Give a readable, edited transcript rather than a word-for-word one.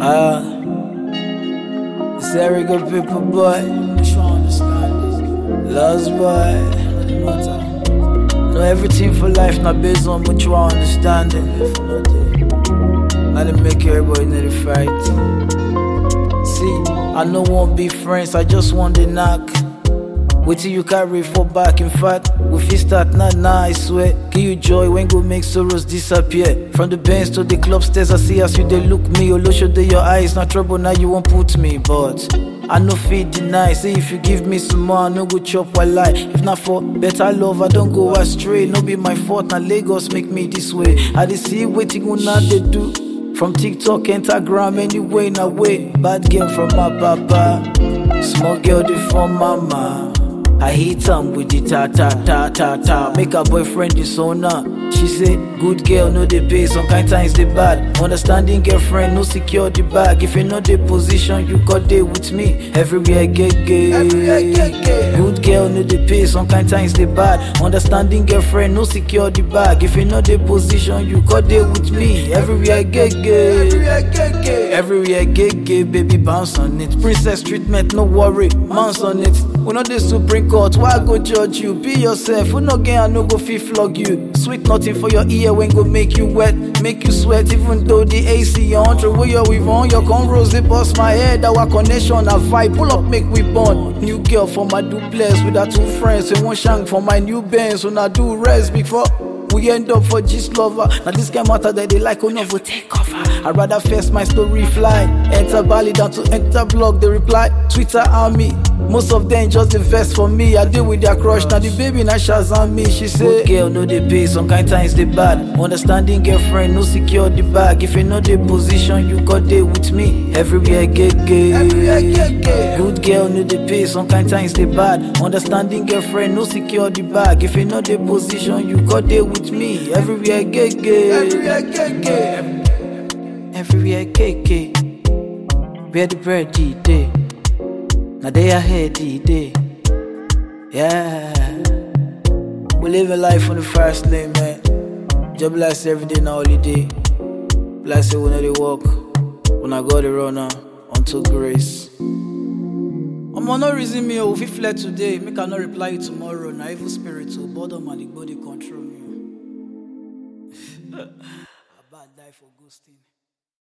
It's very good people, boy. Lost boy. Know everything for life, not based on mutual understanding. I didn't make everybody know the fight. See, I no want be friends, I just want the knock. Wait till you carry for back. In fact, we fit start now, I swear. Give you joy when go make sorrows disappear. From the bench to the club stairs, I see as you they look me. Olo show they your eyes, not trouble now you won't put me. But I no fit deny, say if you give me some more, I no go chop while lie. If not for better love, I don't go astray. No be my fault, now Lagos make me this way. I dey see waiting una they do. From TikTok, Instagram, anyway, na way. Bad girl from my papa, small girl they from mama. I hit am with the ta. Make her boyfriend disown. She say, good girl, no dey pay, some kind times they bad. Understanding girlfriend, no secure the bag. If you know the position, you got there with me. Everywhere get gay. Good girl, no dey pay, some kind times they bad. Understanding girlfriend, no secure the bag. If you know the position, you got there with me. Everywhere get gay. Everywhere get gay, baby bounce on it. Princess treatment, no worry, bounce on it. We know the Supreme Court, why I go judge you? Be yourself, we no gain, I no go fit flog you. Sweet nothing for your ear when go make you wet, make you sweat. Even though the AC on, throw away your weave on, your cornrows they bust my head. Our connection, a vibe, pull up, make we bond. New girl for my duplex with her two friends. We one shank for my new Benz, when I do rest before we end up for gist lover. Now this kind matter that they like, oh no, we take cover. I'd rather first my story fly. Enter Bali down to enter blog, they reply. Twitter army, most of them just the vest for me. I deal with their crush, now the baby now Shazam me. She say, good girl, no they pay, some kind times they bad. Understanding girlfriend, no secure the bag. If you know the position, you got there with me. Everywhere get gay. Good girl, no they pay, some kind times they bad. Understanding girlfriend, no secure the bag. If you know the position, you got there with me. Everywhere get gay. Everywhere KK. Where the bread day. Now they are here day. Yeah. We living life on the fast lane, man. Just bless every day now holiday. Bless it when they walk. When I go the runner unto grace. I'm on no reason me if you fled today. Make I not reply you tomorrow. Now evil spirit to boredom and the body control me. I bad die for ghosting.